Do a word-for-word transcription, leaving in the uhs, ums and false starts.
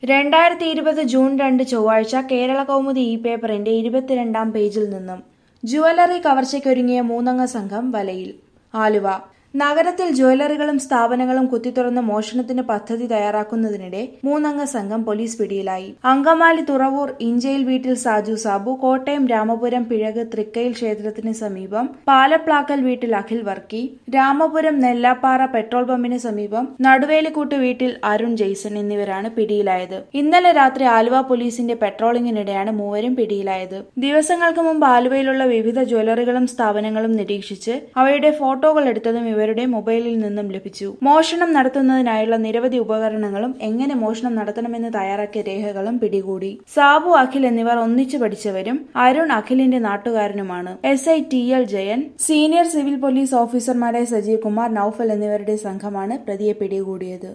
രണ്ടായിരത്തി ഇരുപത് ജൂൺ രണ്ട് ചൊവ്വാഴ്ച കേരളകൗമുദി ഇ പേപ്പറിന്റെ ഇരുപത്തിരണ്ടാം പേജിൽ നിന്നും ജ്വല്ലറി കവർച്ചയ്ക്കൊരുങ്ങിയ മൂന്നംഗ സംഘം വലയിൽ. ആലുവ നഗരത്തിൽ ജ്വല്ലറികളും സ്ഥാപനങ്ങളും കുത്തിത്തുറന്ന് മോഷണത്തിന് പദ്ധതി തയ്യാറാക്കുന്നതിനിടെ മൂന്നംഗ സംഘം പോലീസ് പിടിയിലായി. അങ്കമാലി തുറവൂർ ഇഞ്ചയിൽ വീട്ടിൽ സാജു സാബു, കോട്ടയം രാമപുരം പിഴക് തൃക്കയിൽ ക്ഷേത്രത്തിന് സമീപം പാലപ്ലാക്കൽ വീട്ടിൽ അഖിൽ വർക്കി, രാമപുരം നെല്ലാപ്പാറ പെട്രോൾ പമ്പിന് സമീപം നടുവേലിക്കൂട്ട് വീട്ടിൽ അരുൺ ജെയ്സൺ എന്നിവരാണ് പിടിയിലായത്. ഇന്നലെ രാത്രി ആലുവ പോലീസിന്റെ പെട്രോളിംഗിനിടെയാണ് മൂവരും പിടിയിലായത്. ദിവസങ്ങൾക്ക് മുമ്പ് ആലുവയിലുള്ള വിവിധ ജ്വല്ലറികളും സ്ഥാപനങ്ങളും നിരീക്ഷിച്ച് അവയുടെ ഫോട്ടോകൾ എടുത്തതും ഇവരുടെ മൊബൈലിൽ നിന്നും ലഭിച്ചു. മോഷണം നടത്തുന്നതിനായുള്ള നിരവധി ഉപകരണങ്ങളും എങ്ങനെ മോഷണം നടത്തണമെന്ന് തയ്യാറാക്കിയ രേഖകളും പിടികൂടി. സാബു, അഖിൽ എന്നിവർ ഒന്നിച്ചു പഠിച്ചവരും അരുൺ അഖിലിന്റെ നാട്ടുകാരനുമാണ്. S I T L Jayan, senior civil police ഓഫീസർമാരായ സജീവ് കുമാർ, നൌഫൽ എന്നിവരുടെ സംഘമാണ് പ്രതിയെ പിടികൂടിയത്.